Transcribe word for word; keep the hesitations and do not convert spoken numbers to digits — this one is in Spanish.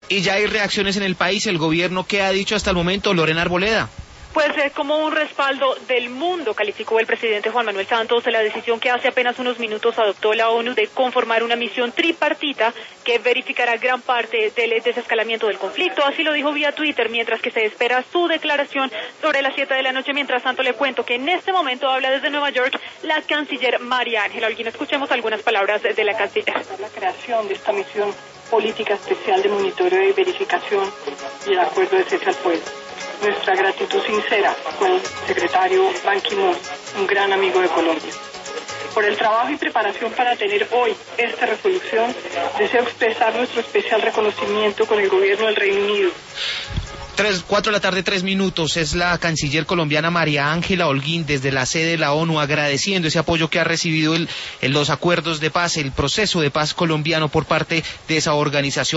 Y ya hay reacciones en el país. ¿El gobierno qué ha dicho hasta el momento, Lorena Arboleda? Pues eh, como un respaldo del mundo, calificó el presidente Juan Manuel Santos la decisión que hace apenas unos minutos adoptó la ONU de conformar una misión tripartita que verificará gran parte del desescalamiento del conflicto. Así lo dijo vía Twitter, mientras que se espera su declaración sobre las siete de la noche. Mientras tanto, le cuento que en este momento habla desde Nueva York la canciller María Ángela Holguín. Escuchemos algunas palabras de la canciller. La creación de esta misión política especial de monitoreo y verificación y el acuerdo de cese al fuego. Nuestra gratitud sincera con el secretario Ban Ki-moon, un gran amigo de Colombia. Por el trabajo y preparación para tener hoy esta resolución, deseo expresar nuestro especial reconocimiento con el gobierno del Reino Unido. Tres, cuatro de la tarde, tres minutos, es la canciller colombiana María Ángela Holguín desde la sede de la ONU agradeciendo ese apoyo que ha recibido el, en los acuerdos de paz, el proceso de paz colombiano por parte de esa organización.